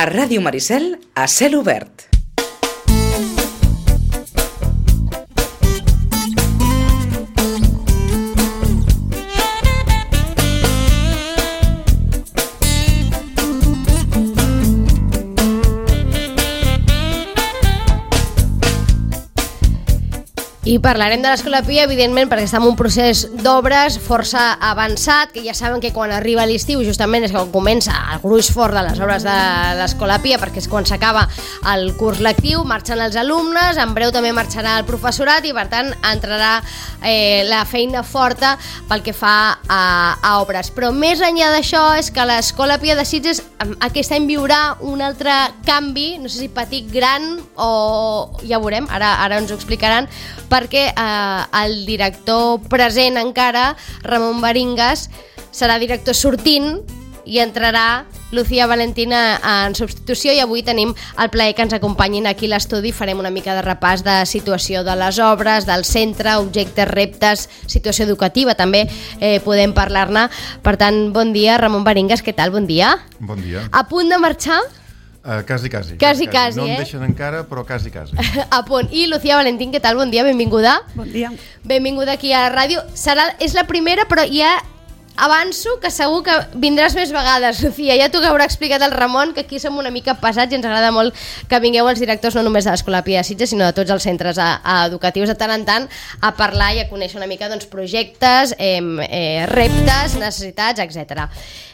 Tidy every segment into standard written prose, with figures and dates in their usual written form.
A Ràdio Maricel, a cel obert. I parlarem de l'Escola Pia, evidentment, perquè està en un procés d'obres força avançat, que ja saben que quan arriba l'estiu justament és quan comença el gruix fort de les obres de l'Escola Pia, perquè és quan s'acaba el curs lectiu, marxen els alumnes, en breu també marxarà el professorat i per tant entrarà la feina forta pel que fa a obres. Però més enllà d'això és que l'Escola Pia de Sitges aquest any viurà un altre canvi, no sé si petit, gran o ja ho veurem, ara ens ho explicaran, perquè el director present encara, Ramon Baringas, serà director sortint i entrarà Lucía Valentina en substitució i avui tenim el plaer que ens acompanyin aquí a l'estudi. Farem una mica de repàs de situació de les obres, del centre, objectes, reptes, situació educativa, també podem parlar-ne. Per tant, bon dia, Ramon Baringas, què tal? Bon dia. Bon dia. A punt de marxar? Quasi. No em deixen encara, però quasi. A punt. I Lucía Valentín, què tal? Bon dia, benvinguda. Bon dia. Benvinguda aquí a la ràdio. És la primera, però ja avanço que segur que vindràs més vegades, Lucía. Ja t'ho haurà explicat el Ramon, que aquí som una mica pesats i ens agrada molt que vingueu els directors no només de l'Escola Pia de Sitges, sinó de tots els centres educatius de tant en tant a parlar i a conèixer una mica projectes, reptes, necessitats, etc.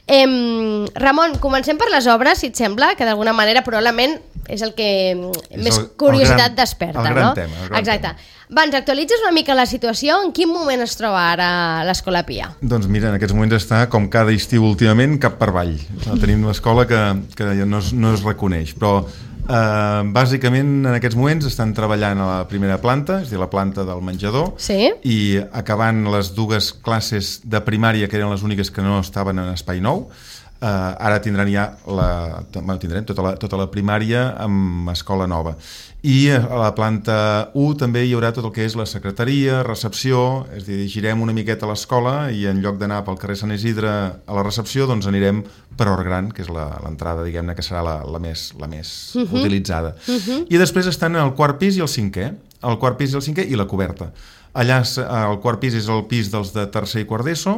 Ramon, comencem per les obres, si et sembla, que d'alguna manera probablement és el que més curiositat desperta, el gran tema. Exacte. Va, ens actualitzes una mica la situació? En quin moment es troba ara l'Escola Pia? Doncs mira, en aquests moments està, com cada estiu últimament, cap per avall. Tenim una escola que no es reconeix, però bàsicament en aquests moments estan treballant a la primera planta, és a dir, la planta del menjador, sí? I acabant les dues classes de primària, que eren les úniques que no estaven en espai nou. Ara tindran ja tindrem tota la primària amb escola nova. I a la planta 1 també hi haurà tot el que és la secretaria, recepció, és a dir, girem una miqueta a l'escola i en lloc d'anar pel carrer Sant Isidre a la recepció, doncs anirem per Hort Gran, que és l'entrada, diguem-ne, que serà la més utilitzada. I després estan el quart pis i el cinquè. El quart pis i el cinquè i la coberta. Allà el quart pis és el pis dels de tercer i quart d'ESO,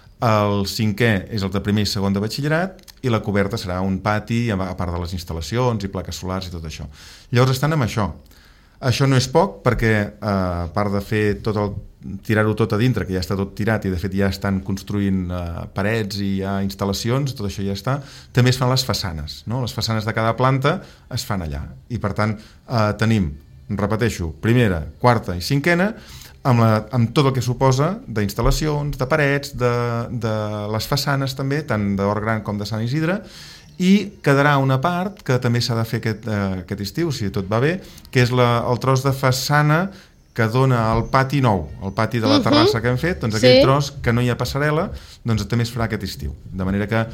el cinquè és el de primer i segon de batxillerat i la coberta serà un pati a part de les instal·lacions i plaques solars i tot això. Llavors estan amb això. Això no és poc perquè a part de fer tirar-ho tot a dintre, que ja està tot tirat i de fet ja estan construint parets i hi ha instal·lacions, tot això ja està, també es fan les façanes, no? Les façanes de cada planta es fan allà i per tant tenim, repeteixo, primera, quarta i cinquena amb tot el que suposa d'instal·lacions, de parets, de les façanes també, tant d'Hort Gran com de Sant Isidre, i quedarà una part que també s'ha de fer aquest estiu, si tot va bé, que és el tros de façana que dona al pati nou, el pati de la terrassa que hem fet, doncs aquell tros que no hi ha passarel·la, doncs també es farà aquest estiu. De manera que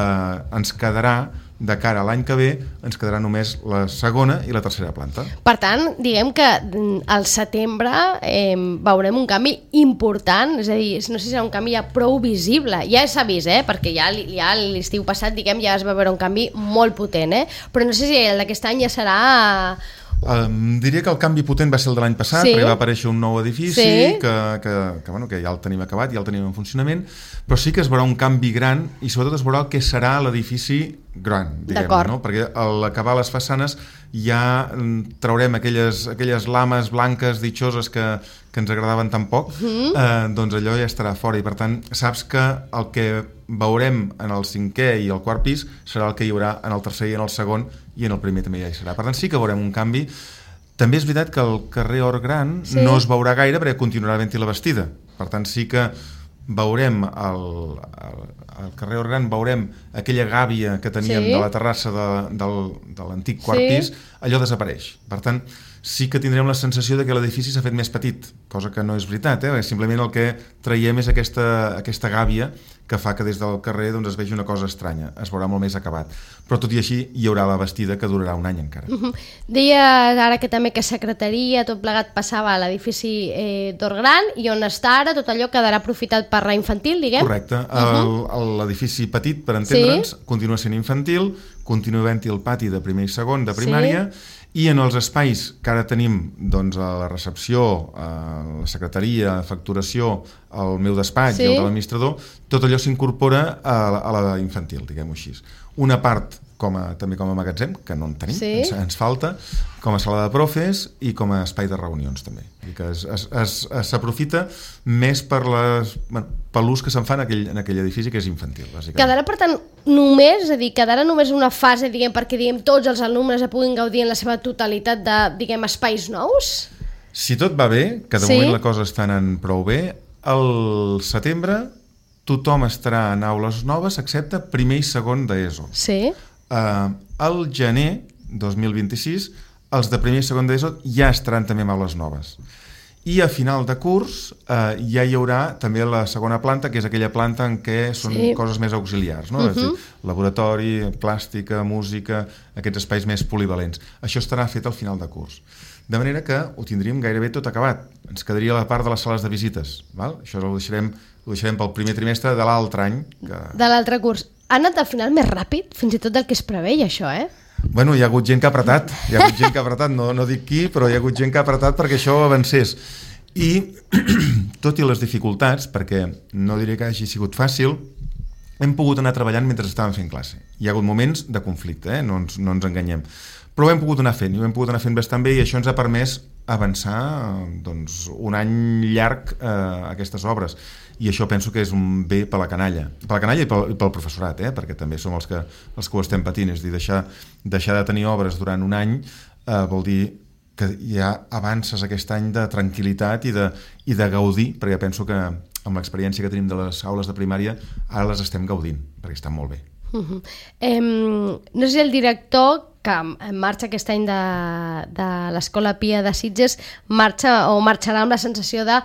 ens quedarà, de cara a l'any que ve, ens quedarà només la segona i la tercera planta. Per tant, diguem que al setembre veurem un canvi important, és a dir, no sé si serà un canvi ja prou visible, ja s'ha vist, perquè ja l'estiu passat, diguem, ja es va veure un canvi molt potent, però no sé si el d'aquest any ja serà... Diria que el canvi potent va ser el de l'any passat, perquè va aparèixer un nou edifici que ja el tenim acabat, ja el tenim en funcionament, però sí que es veurà un canvi gran i sobretot es veurà el que serà l'edifici gran, diguem-ne, no? Perquè a l'acabar les façanes ja traurem aquelles lames blanques ditxoses que ens agradaven tan poc, doncs allò ja estarà fora i per tant saps que el que veurem en el cinquè i el quart pis serà el que hi haurà en el tercer i en el segon i en el primer també ja hi serà. Per tant sí que veurem un canvi. També és veritat que el carrer Hort Gran no es veurà gaire perquè continuarà havent-hi la Bastida. Per tant sí que veurem al carrer Hort Gran veurem aquella gàbia que teníem de la terrassa de l'antic quart pis, allò desapareix. Per tant, sí que tindrem la sensació de que l'edifici s'ha fet més petit, cosa que no és veritat, simplement el que traiem és aquesta gàbia que fa que des del carrer es vegi una cosa estranya, es veurà molt més acabat. Però tot i així hi haurà la Bastida que durarà un any encara. Deies ara que també que secretaria, tot plegat passava a l'edifici d'Hort Gran i on està ara tot allò quedarà aprofitat per la infantil, diguem? Correcte, l'edifici petit, per entendre'ns, continua sent infantil, continua havent-hi el pati de primer i segon de primària, i en els espais que ara tenim, doncs, a la recepció, a la secretaria, a facturació, al meu despatx i al de l'administrador, tot allò s'incorpora a la infantil, diguem-ho així. Una part també com a magatzem, que no en tenim, ens falta, com a sala de profes i com a espai de reunions també. I que s'aprofita més per l'ús que se'n fa en aquell edifici que és infantil, bàsicament. Quedarà, per tant, només, és a dir, quedarà només una fase, diguem, perquè tots els alumnes puguin gaudir en la seva totalitat de, diguem, espais nous? Si tot va bé, que de moment la cosa està anant prou bé, al setembre tothom estarà en aules noves excepte primer i segon d'ESO. Sí. Al gener 2026 els de primer i segon d'ESO ja estaran també en aules noves. I a final de curs ja hi haurà també la segona planta, que és aquella planta en què són coses més auxiliars, no? És a dir, laboratori, plàstica, música, aquests espais més polivalents. Això estarà fet al final de curs. De manera que ho tindríem gairebé tot acabat. Ens quedaria la part de les sales de visites. Val? Això ho deixarem pel primer trimestre de l'altre any. De l'altre curs. Ha anat al final més ràpid, fins i tot del que es preveia, això, Bueno, hi ha hagut gent que ha apretat, no dic qui, però hi ha hagut gent que ha apretat perquè això avancés. I, tot i les dificultats, perquè no diré que hagi sigut fàcil, hem pogut anar treballant mentre estàvem fent classe. Hi ha hagut moments de conflicte, no ens enganyem. Però ho hem pogut anar fent, i ho hem pogut anar fent bastant bé, i això ens ha permès avançar un any llarg aquestes obres. I això penso que és un bé per la canalla i pel professorat, perquè també som els que ho estem patint. És a dir, deixar de tenir obres durant un any vol dir que ja avances aquest any de tranquil·litat i de gaudir, perquè penso que amb l'experiència que tenim de les aules de primària ara les estem gaudint, perquè estan molt bé. No sé si el director que marxa aquest any de l'Escola Pia de Sitges marxarà amb la sensació de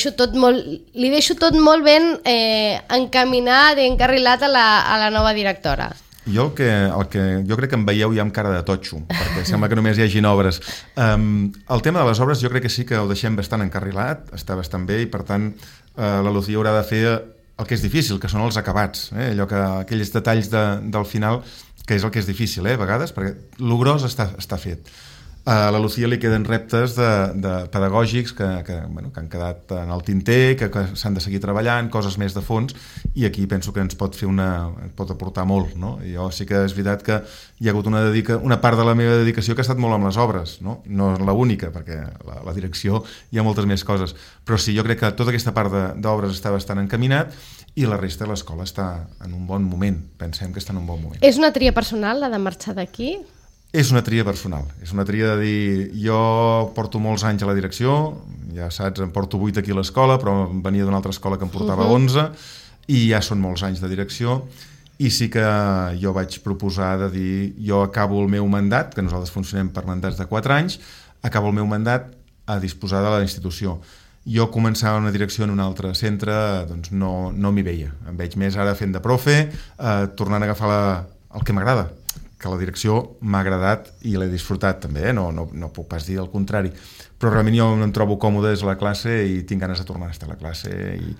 li deixo tot molt ben encaminat i encarrilat a la nova directora. Jo crec que em veieu ja amb cara de totxo, perquè sembla que només hi hagin obres. El tema de les obres jo crec que sí que ho deixem bastant encarrilat, està bastant bé, i per tant la Lucía haurà de fer el que és difícil, que són els acabats, aquells detalls del final, que és el que és difícil, a vegades, perquè el gros està fet. A la Lucía li queden reptes pedagògics que han quedat en el tinter, que s'han de seguir treballant, coses més de fons, i aquí penso que ens pot aportar molt, no? I jo sí que és veritat que hi ha hagut una part de la meva dedicació que ha estat molt amb les obres, no l'única, perquè la direcció hi ha moltes més coses, però sí, jo crec que tota aquesta part d'obres està bastant encaminat, i la resta de l'escola està en un bon moment, pensem que està en un bon moment. És una tria personal, la de marxar d'aquí? És una tria personal, és una tria de dir, jo porto molts anys a la direcció, ja saps, em porto 8 aquí a l'escola, però venia d'una altra escola que em portava 11, i ja són molts anys de direcció, i sí que jo vaig proposar de dir, jo acabo el meu mandat, que nosaltres funcionem per mandats de 4 anys, acabo el meu mandat a disposar de la institució. Jo començava una direcció en un altre centre, doncs no m'hi veia. Em veig més ara fent de profe, tornant a agafar el que m'agrada, que la direcció m'ha agradat i l'he disfrutat també, no puc pas dir el contrari. Però realment jo em trobo còmode a la classe i tinc ganes de tornar a estar a la classe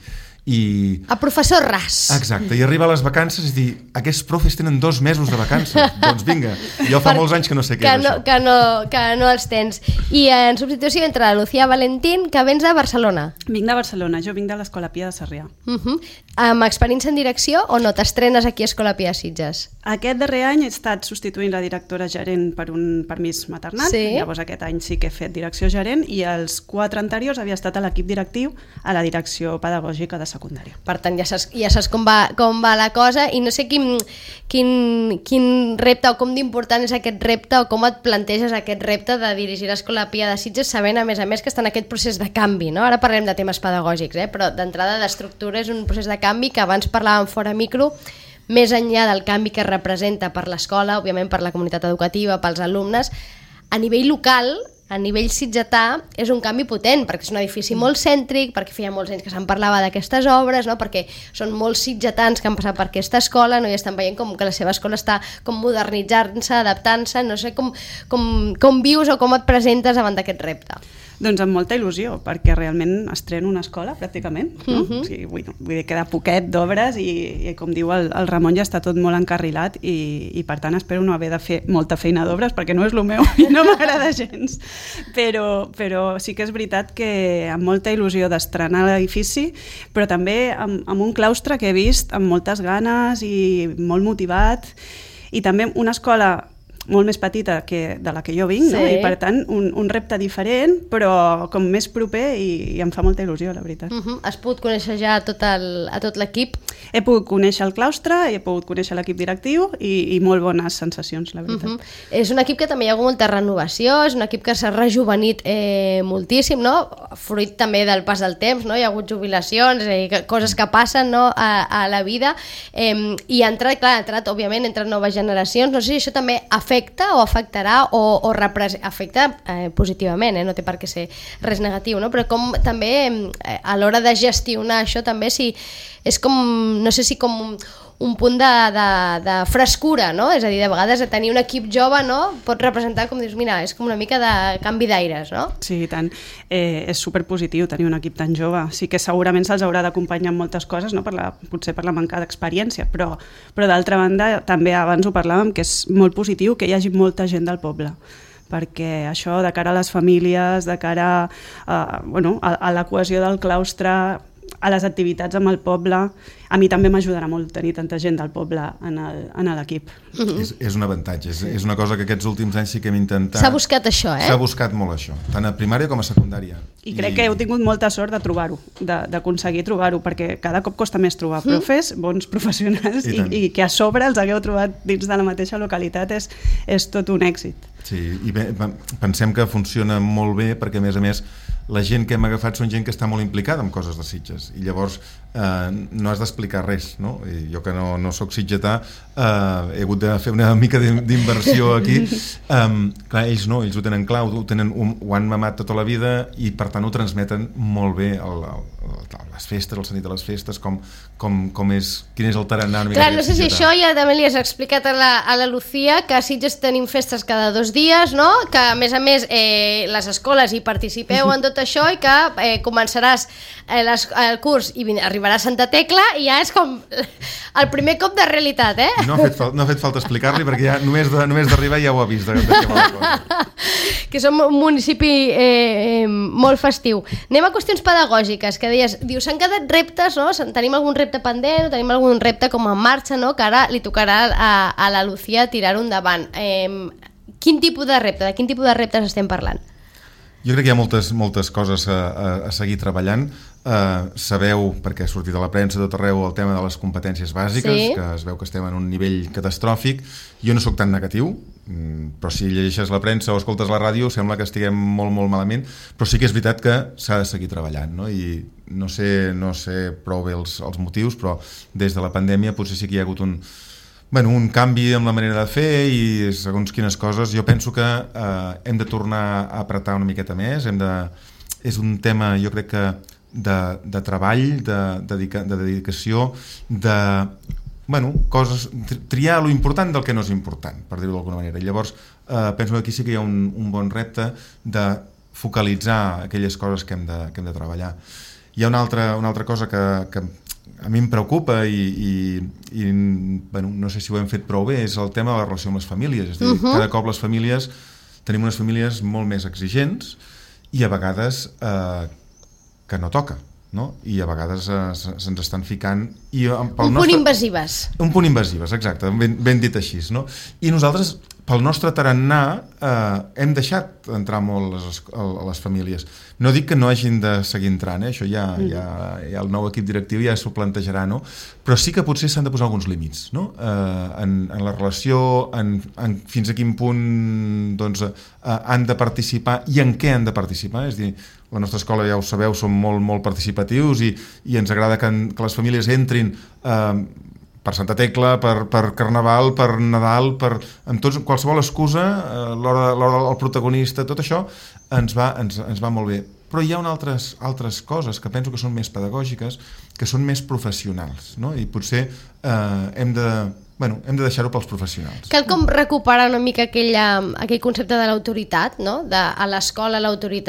a professor ras. Exacte, i arriba a les vacances i dir, aquests profes tenen 2 mesos de vacances, doncs vinga, jo fa molts anys que no sé què és això. Que no els tens. I en substitució entre la Lucía Valentín, que vens de Barcelona. Vinc de Barcelona, jo vinc de l'Escola Pia de Sarrià. Amb experiència en direcció o no? T'estrenes aquí a Escola Pia de Sitges? Aquest darrer any he estat substituint la directora gerent per un permís maternal, llavors aquest any sí que he fet direcció gerent, i els 4 anteriors havia estat a l'equip directiu a la direcció pedagògica de secundària. Per tant, ja saps com va la cosa, i no sé quin repte o com d'important és aquest repte, o com et planteges aquest repte de dirigir l'Escola Pia de Sitges, sabent a més que està en aquest procés de canvi, no? Ara parlem de temes pedagògics, però d'entrada d'estructura és un procés de canvi que abans parlàvem fora micro, més enllà del canvi que representa per l'escola, òbviament per la comunitat educativa, pels alumnes, a nivell local, a nivell sitgetà, és un canvi potent, perquè és un edifici molt cèntric, perquè feia molts anys que se'n parlava d'aquestes obres, no? Perquè són molts sitgetans que han passat per aquesta escola, no? I estan veient com que la seva escola està com modernitzant-se, adaptant-se, no sé com vius o com et presentes davant d'aquest repte. Doncs amb molta il·lusió, perquè realment estreno una escola, pràcticament. No? O sigui, vull dir, queda poquet d'obres i com diu el Ramon, ja està tot molt encarrilat i per tant espero no haver de fer molta feina d'obres, perquè no és el meu i no m'agrada gens. Però sí que és veritat que amb molta il·lusió d'estrenar l'edifici, però també amb un claustre que he vist amb moltes ganes i molt motivat, i també una escola molt més petita de la que jo vinc, no? I per tant un repte diferent, però com més proper i em fa molta il·lusió, la veritat. Has pogut conèixer ja a tot l'equip? He pogut conèixer el claustre, he pogut conèixer l'equip directiu i molt bones sensacions, la veritat. És un equip que també hi ha hagut molta renovació, és un equip que s'ha rejuvenit moltíssim, no? Fruit també del pas del temps, no? Hi ha hagut jubilacions, coses que passen, no? a la vida, i ha entrat, òbviament, entre noves generacions. No sé si això també afecta o afectarà o afecta positivament, no té per què ser res negatiu, no? Però com també a l'hora de gestionar això també és com, no sé si com un punt de frescura, no? És a dir, de vegades tenir un equip jove, no? Pot representar, com dius, mira, és com una mica de canvi d'aires, no? Sí, i tant. És superpositiu tenir un equip tan jove. Sí que segurament se'ls haurà d'acompanyar en moltes coses, no? Potser per la manca d'experiència, però d'altra banda, també abans ho parlàvem, que és molt positiu que hi hagi molta gent del poble, perquè això de cara a les famílies, de cara a la cohesió del claustre, a les activitats amb el poble, a mi també m'ajudarà molt tenir tanta gent del poble en l'equip. És un avantatge, és una cosa que aquests últims anys sí que hem intentat. S'ha buscat això, S'ha buscat molt això, tant a primària com a secundària. I crec que heu tingut molta sort de trobar-ho, d'aconseguir trobar-ho, perquè cada cop costa més trobar profes, bons professionals, i que a sobre els hagueu trobat dins de la mateixa localitat és tot un èxit. Sí, i pensem que funciona molt bé perquè, a més, la gent que hem agafat són gent que està molt implicada en coses de Sitges, i llavors no has d'explicar res, no? I jo que no soc sitgetà, he hagut de fer una mica d'inversió aquí. Clar, ells no, ells ho tenen clar, ho han mamat tota la vida i per tant ho transmeten molt bé les festes, el sentit de les festes, quin és el tarannà. Clar, no sé si això ja també li has explicat a la Lucía, que a Sitges tenim festes cada 2 dies, no? Que a més les escoles hi participeu en tot això i que començaràs el curs i arribarà a Santa Tecla i ja és com el primer cop de realitat, No ha fet falta explicar-li perquè ja només d'arribar ja ho ha vist. Que som un municipi molt festiu. Anem a qüestions pedagògiques, que dius, s'han quedat reptes, no? Tenim algun repte pendent o tenim algun repte com en marxa, no? Que ara li tocarà a la Lucía tirar-ho endavant. Quin tipus de repte, de quin tipus de reptes estem parlant? Jo crec que hi ha moltes coses a seguir treballant. Sabeu, perquè ha sortit a la premsa tot arreu, el tema de les competències bàsiques, que es veu que estem en un nivell catastròfic. Jo no sóc tan negatiu, però si llegeixes la premsa o escoltes la ràdio sembla que estiguem molt, molt malament, però sí que és veritat que s'ha de seguir treballant, no? I no sé prou bé els motius, però des de la pandèmia potser sí que hi ha hagut un canvi en la manera de fer i segons quines coses. Jo penso que hem de tornar a apretar una miqueta més, és un tema, jo crec que de treball, de dedicació, coses, triar lo important del que no és important, per dir-ho d'alguna manera. Llavors penso que aquí sí que hi ha un bon repte de focalitzar aquelles coses que hem de treballar. Hi ha una altra cosa que a mi em preocupa i no sé si ho hem fet prou bé, és el tema de la relació amb les famílies. És a dir, cada cop tenim unes famílies molt més exigents i a vegades que no toca, no? I a vegades se'ns estan ficant un punt invasives. Un punt invasives, exacte, ben dit així, no? I nosaltres, pel nostre tarannà, hem deixat entrar molt a les famílies. No dic que no hagin de seguir entrant, això ja el nou equip directiu ja s'ho plantejarà, no? Però sí que potser s'han de posar alguns límits, no? En la relació, en fins a quin punt han de participar i en què han de participar. És a dir, la nostra escola, ja ho sabeu, som molt, molt participatius i ens agrada que les famílies entrin per Santa Tecla, per Carnaval, per Nadal, amb qualsevol excusa, l'hora del protagonista, tot això ens va molt bé. Però hi ha altres coses que penso que són més pedagògiques, que són més professionals, no? I potser hem de deixar-ho pels professionals. Cal com recuperar una mica aquell concepte de l'autoritat, no? A l'escola l'autoritat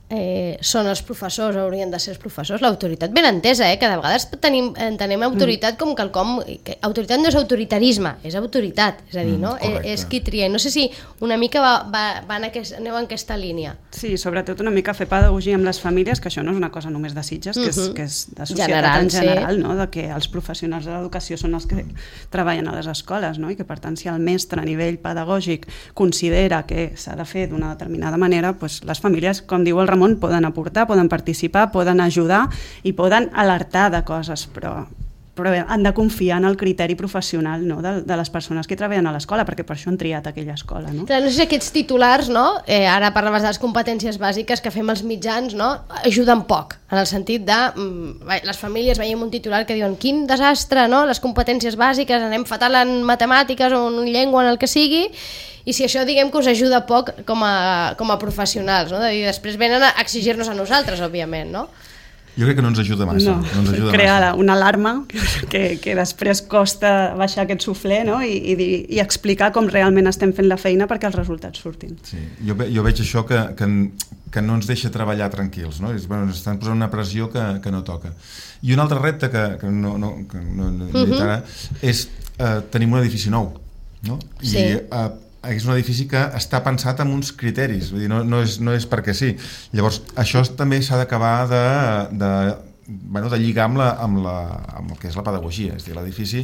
són els professors o haurien de ser els professors, l'autoritat ben entesa, que de vegades entenem autoritat com quelcom, que autoritat no és autoritarisme, és autoritat, és a dir, no? És qui tria. No sé si una mica aneu en aquesta línia. Sí, sobretot una mica fer pedagogia amb les famílies, que això no és una cosa només de Sitges, que és de societat en general, no? De que els professionals de l'educació són els que treballen a les escoles, no? I que per tant si el mestre a nivell pedagògic considera que s'ha de fer d'una determinada manera, doncs les famílies, com diu el Ramon, poden aportar, poden participar, poden ajudar i poden alertar de coses, però han de confiar en el criteri professional, no? de les persones que treballen a l'escola, perquè per això han triat aquella escola. No? Clar, no sé si aquests titulars, no? Ara parlaves de les competències bàsiques que fem els mitjans, no? Ajuden poc, en el sentit de les famílies veiem un titular que diuen quin desastre, no? Les competències bàsiques, anem fatal en matemàtiques o en llengua, en el que sigui, i si això diguem que us ajuda poc com a professionals, no? I després venen a exigir-nos a nosaltres, òbviament, no? Jo crec que no ens ajuda massa. Crea una alarma que després costa baixar aquest suflé, no? I explicar com realment estem fent la feina perquè els resultats surtin. Sí. Jo veig això que no ens deixa treballar tranquils, no? Ens estan posant una pressió que no toca. I un altre repte que no he dit ara és tenim un edifici nou, no? Sí. I és un edifici que està pensat amb uns criteris, vull dir, no és perquè sí. Llavors, això també s'ha d'acabar de lligar amb el que és la pedagogia. És a dir, l'edifici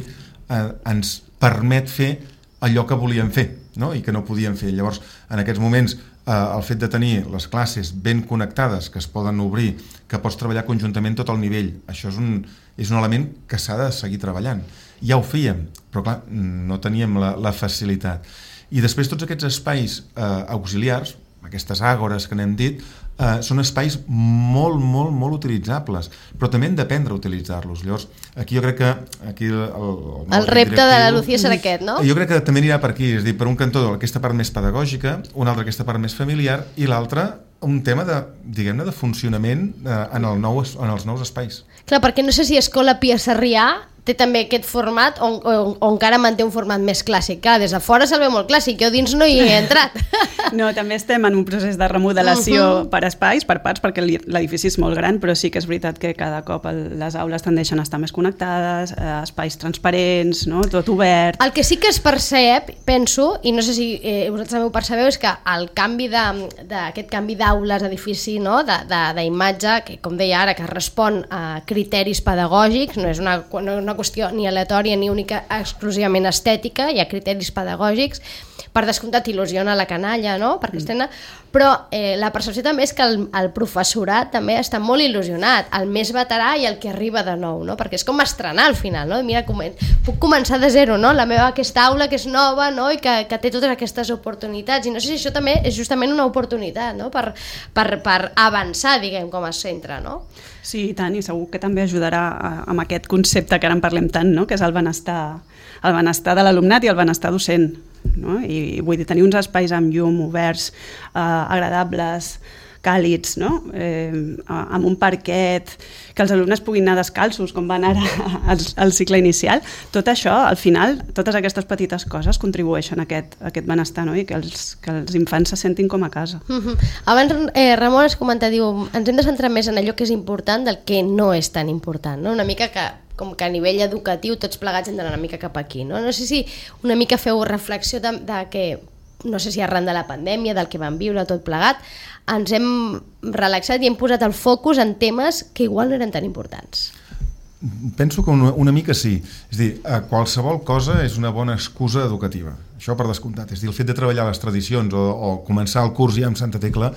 ens permet fer allò que volíem fer, no? I que no podíem fer. Llavors, en aquests moments, el fet de tenir les classes ben connectades, que es poden obrir, que pots treballar conjuntament tot el nivell, això és un element que s'ha de seguir treballant. Ja ho fèiem, però clar, no teníem la facilitat. I després tots aquests espais auxiliars, aquestes àgores que n'hem dit, són espais molt, molt, molt utilitzables, però també hem d'aprendre a utilitzar-los. Llavors, aquí jo crec que el repte de la Lucía serà aquest, no? Jo crec que també anirà per aquí, és a dir, per un cantó aquesta part més pedagògica, un altre aquesta part més familiar i l'altre un tema de funcionament en els nous espais. Clar, perquè no sé si Escola Pia Sarrià té també aquest format o encara manté un format més clàssic. Clar, des de fora se'l veu molt clàssic, jo dins no hi he entrat. No, també estem en un procés de remodelació per espais, per parts, perquè l'edifici és molt gran, però sí que és veritat que cada cop les aules tendeixen a estar més connectades, espais transparents, no? Tot obert. El que sí que es percep, penso, i no sé si vosaltres també ho percebeu, és que el canvi d'aquest canvi d'aules, edifici, no? D'imatge, que com deia ara, que respon a criteris pedagògics, no és una qüestió ni aleatòria ni única exclusivament estètica, hi ha criteris pedagògics, per descomptat il·lusiona la canalla, no? Perquè però la percepció també és que el professorat també està molt il·lusionat, el més veterà i el que arriba de nou, no? Perquè és com estrenar al final, no? Mira, puc començar de zero, no? Aquesta aula que és nova, no? I que té totes aquestes oportunitats, i no sé si això també és justament una oportunitat, no? Per avançar, diguem, com a centre, no? Sí, i tant, i segur que també ajudarà amb aquest concepte que ara en parlem tant, no? Que és el benestar de l'alumnat i el benestar docent, no? I vull dir, tenir uns espais amb llum, oberts, agradables, càlids, no? Amb un parquet, que els alumnes puguin anar descalços, com van ara al cicle inicial. Tot això, al final, totes aquestes petites coses contribueixen a aquest benestar, no? I que els infants se sentin com a casa. Abans, Ramon has comentat, diu, ens hem de centrar més en allò que és important del que no és tan important, no? Una mica com que a nivell educatiu tots plegats hem d'anar una mica cap aquí, no? No sé si una mica feu reflexió de que, no sé si arran de la pandèmia, del que vam viure tot plegat, ens hem relaxat i hem posat el focus en temes que igual no eren tan importants. Penso que una mica sí. És a dir, qualsevol cosa és una bona excusa educativa. Això per descomptat. És a dir, el fet de treballar les tradicions o començar el curs ja amb Santa Tecla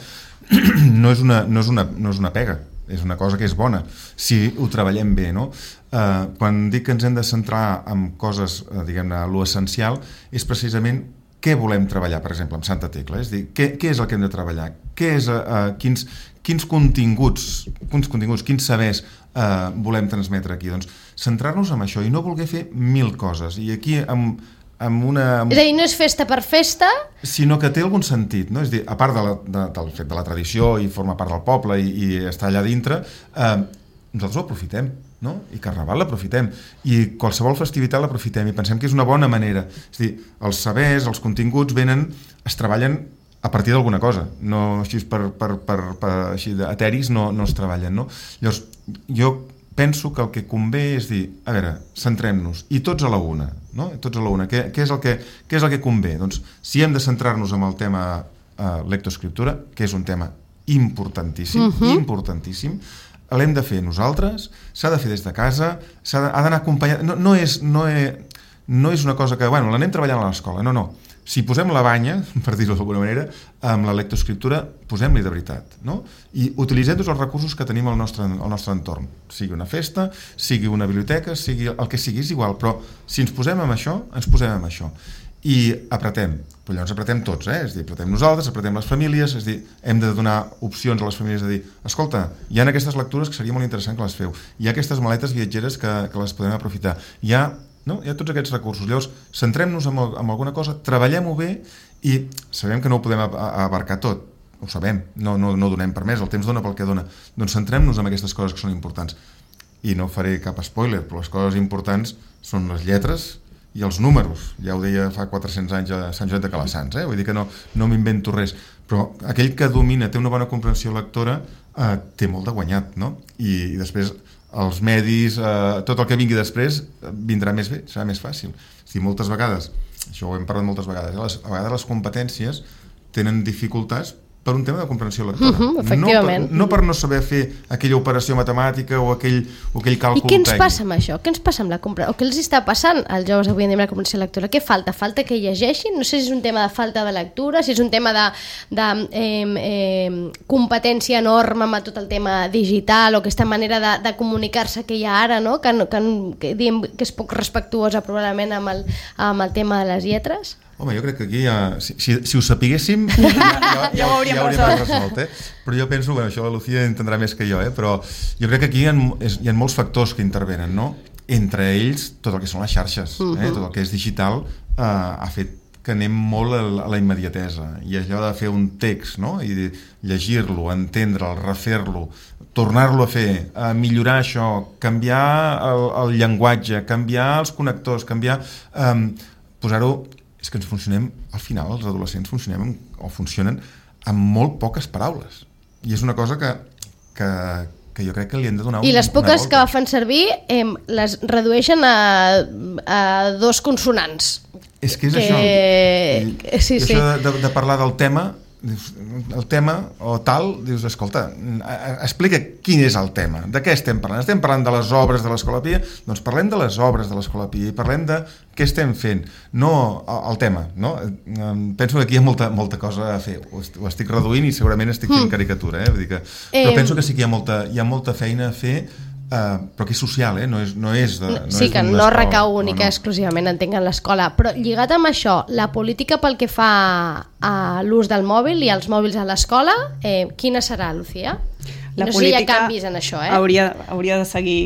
no és una pega. És una cosa que és bona, si ho treballem bé, no? Quan dic que ens hem de centrar en coses, diguem-ne, lo essencial, és precisament què volem treballar, per exemple, amb Santa Tecla. És a dir, què és el que hem de treballar? Quins continguts, quins sabers volem transmetre aquí? Doncs centrar-nos en això i no voler fer 1000 coses. I aquí amb una... És a dir, no és festa per festa, sinó que té algun sentit, no? És a dir, a part del fet de la tradició i forma part del poble i estar allà dintre, nosaltres ho aprofitem, no? I Carnaval l'aprofitem, i qualsevol festivitat l'aprofitem, i pensem que és una bona manera. És a dir, els sabers, els continguts es treballen a partir d'alguna cosa, no així així d'eteris no es treballen, no? Llavors, jo penso que el que convé és dir, a veure, centrem-nos, i tots a la una, no? Tots a la una. Què és el que convé? Doncs, si hem de centrar-nos en el tema lectoescriptura, que és un tema importantíssim, importantíssim, l'hem de fer nosaltres, s'ha de fer des de casa, ha d'anar acompanyat... No és una cosa que, bueno, l'anem treballant a l'escola, no. Si posem la banya, per dir-ho d'alguna manera, amb la lectoescriptura, posem-li de veritat, no? I utilitzem tots els recursos que tenim al nostre entorn. Sigui una festa, sigui una biblioteca, sigui el que sigui, és igual, però si ens posem amb això, ens posem amb això. I apretem, però llavors apretem tots, és a dir, apretem nosaltres, apretem les famílies, és a dir, hem de donar opcions a les famílies de dir, escolta, hi ha aquestes lectures que seria molt interessant que les feu, hi ha aquestes maletes viatgeres que les podem aprofitar, hi ha tots aquests recursos. Llavors, centrem-nos en alguna cosa, treballem-ho bé i sabem que no ho podem abarcar tot, ho sabem, no donem per més, el temps dona pel que dona, doncs centrem-nos en aquestes coses que són importants. I no faré cap spoiler, però les coses importants són les lletres i els números. Ja ho deia fa 400 anys a Sant Joan de Calassans, vull dir que no m'invento res, però aquell que domina, té una bona comprensió lectora, té molt de guanyat, no? I després els medis, tot el que vingui després vindrà més bé, serà més fàcil. Moltes vegades, això ho hem parlat moltes vegades, a vegades les competències tenen dificultats per un tema de comprensió lectora. Efectivament. No per no saber fer aquella operació matemàtica o aquell càlcul tècnic. I què ens passa amb això? Què ens passa amb la comprensió? O què els està passant als joves avui en dia amb la comprensió lectora? Què falta? Falta que llegeixin? No sé si és un tema de falta de lectura, si és un tema de competència enorme amb tot el tema digital o aquesta manera de comunicar-se que hi ha ara, no? Que diem que és poc respectuosa probablement amb el tema de les lletres? Home, jo crec que aquí si ho sapiguéssim ja ho hauríem resolt, però jo penso, això la Lucía entendrà més que jo, però jo crec que aquí hi ha molts factors que intervenen, no? Entre ells tot el que són les xarxes, tot el que és digital ha fet que anem molt a la immediatesa, i allò de fer un text, no? I llegir-lo, entendre'l, refer-lo, tornar-lo a fer, millorar això, canviar el llenguatge, canviar els connectors, posar-ho... És que ens funcionem, al final els adolescents funcionen amb molt poques paraules, i és una cosa que jo crec que li hem de donar una volta. I les poques que fan servir les redueixen a 2 consonants. És que és això. Sí. Això de parlar del tema, el tema o tal, dius, escolta, explica quin és el tema, de què estem parlant. Estem parlant de les obres de l'Escola Pia, doncs parlem de les obres de l'Escola Pia i parlem de què estem fent, no el tema, no? Penso que aquí hi ha molta cosa a fer, ho estic reduint i segurament estic fent caricatura, vull dir que, però penso que sí que hi ha molta feina a fer, però que és social, no és que no recau única exclusivament entenc en l'escola, però lligat amb això, la política pel que fa a l'ús del mòbil i als mòbils a l'escola, quina serà, Lucía? No sé si hi ha canvis en això, hauria de seguir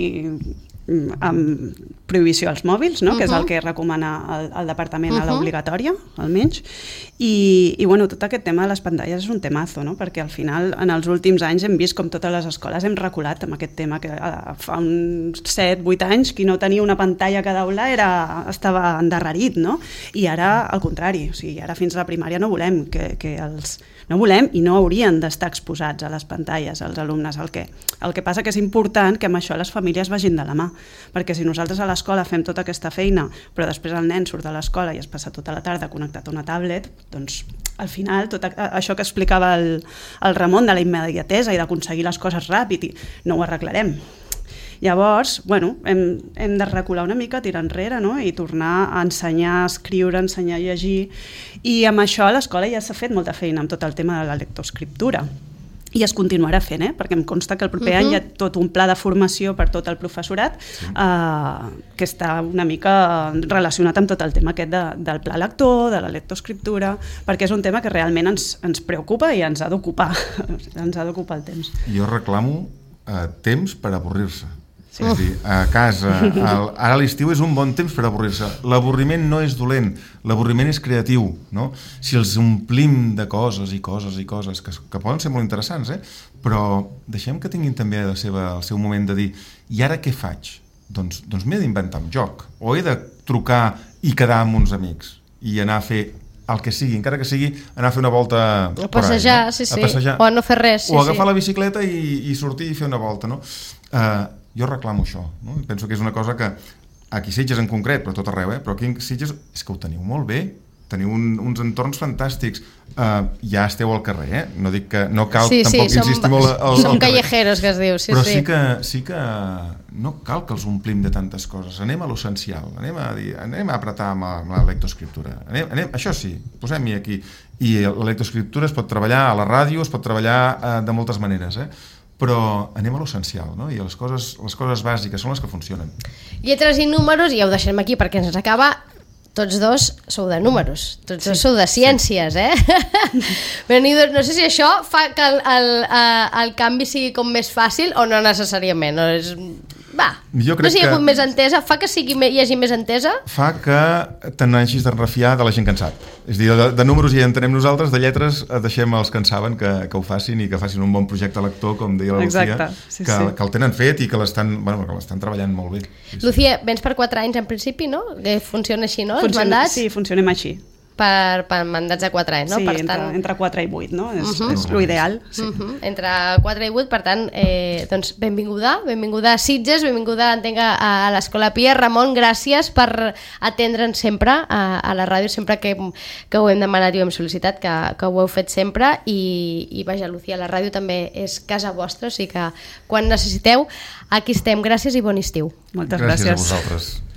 amb prohibició als mòbils, no? Que és el que recomana el departament a l'obligatòria, almenys, i bueno, tot aquest tema de les pantalles és un temazo, no? Perquè al final en els últims anys hem vist com totes les escoles hem reculat amb aquest tema, que fa uns 7-8 anys qui no tenia una pantalla a cada aula estava endarrerit, no? I ara al contrari, o sigui, ara fins a la primària no volem no volem i no haurien d'estar exposats a les pantalles als alumnes. El que passa que és important que amb això les famílies vagin de la mà, perquè si nosaltres a l'escola fem tota aquesta feina, però després el nen surt de l'escola i es passa tota la tarda connectat a una tablet, doncs al final tot això que explicava el Ramon de la immediatesa i d'aconseguir les coses ràpid, no ho arreglarem. Llavors, bueno, hem de recular una mica, tirar enrere, no? I tornar a ensenyar a escriure, ensenyar a llegir, i amb això a l'escola ja s'ha fet molta feina amb tot el tema de la lectoescriptura. I es continuarà fent, perquè em consta que el proper any hi ha tot un pla de formació per tot el professorat que està una mica relacionat amb tot el tema aquest del pla lector, de la lectoescriptura, perquè és un tema que realment ens preocupa i ens ha d'ocupar el temps. Jo reclamo temps per avorrir-se. Sí. És a dir, a casa, ara a l'estiu és un bon temps per avorrir-se. L'avorriment no és dolent, l'avorriment és creatiu, no? Si els omplim de coses i coses i coses que poden ser molt interessants, però deixem que tinguin també el seu moment de dir, i ara què faig? Doncs m'he d'inventar un joc, o he de trucar i quedar amb uns amics i anar a fer el que sigui, encara que sigui anar a fer una volta a passejar, no? sí. A passejar. O a no fer res, o agafar la bicicleta i sortir i fer una volta, no? Jo reclamo això, no? Penso que és una cosa que aquí a Sitges en concret, però tot arreu, però aquí a Sitges és que ho teniu molt bé, teniu uns entorns fantàstics, ja esteu al carrer, no dic que no cal tampoc insistir molt al som callejeros, que es diu, però sí que no cal que els omplim de tantes coses, anem a l'essencial, anem a apretar amb la lectoescriptura, això sí, posem-hi aquí, i la lectoescriptura es pot treballar a la ràdio, es pot treballar de moltes maneres, però anem a l'essencial, no? I les coses bàsiques són les que funcionen. Lletres i números, i ja ho deixem aquí perquè ens acaba. Tots dos sou de números, tots dos sou de ciències, No sé si això fa que el canvi sigui com més fàcil o no necessàriament. No sé si hi ha hagut més entesa, fa que hi hagi més entesa? Fa que te n'hagis de refiar de la gent que en sap. És a dir, de números ja entenem nosaltres, de lletres deixem els que en saben que ho facin i que facin un bon projecte lector, com deia la Lucía, que el tenen fet i que l'estan treballant molt bé. Lucía, vens per 4 anys en principi, no? Que funciona així, no? Els mandats? Sí, funcionem així. Per mandats de 4 anys, no? Sí, per tant... entre 4 i 8, no? És l'ideal. Sí. Entre 4 i 8, per tant, doncs benvinguda a Sitges, benvinguda, entenc, a l'Escola Pia. Ramon, gràcies per atendre'ns sempre a la ràdio, sempre que ho hem demanat i ho hem sol·licitat, que ho heu fet sempre, i vaja, Lucía, la ràdio també és casa vostra, o sigui que quan necessiteu, aquí estem. Gràcies i bon estiu. Moltes gràcies. Gràcies a vosaltres.